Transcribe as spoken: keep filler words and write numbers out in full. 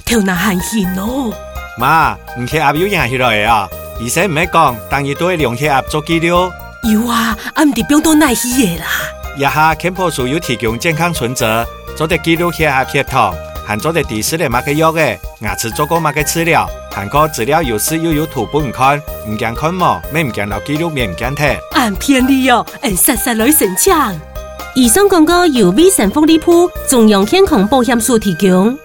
头那寒心哦。 妈，唔去鸭有影起来啊！医生唔係講，當日都會用血鴨做記錄。 有啊，啊唔係病到哪去嘅啦。 一下健保署有提供健康存折，做得記錄血鴨血糖，含做得第四類乜嘅藥嘅，牙齒做過乜嘅治療，含個資料有時又有圖本看，唔驚看冇，咩唔驚留記錄，咩唔驚睇。 按偏你哦，按實實來申請。 以上廣告由衛生福利部中央健康保險署提供。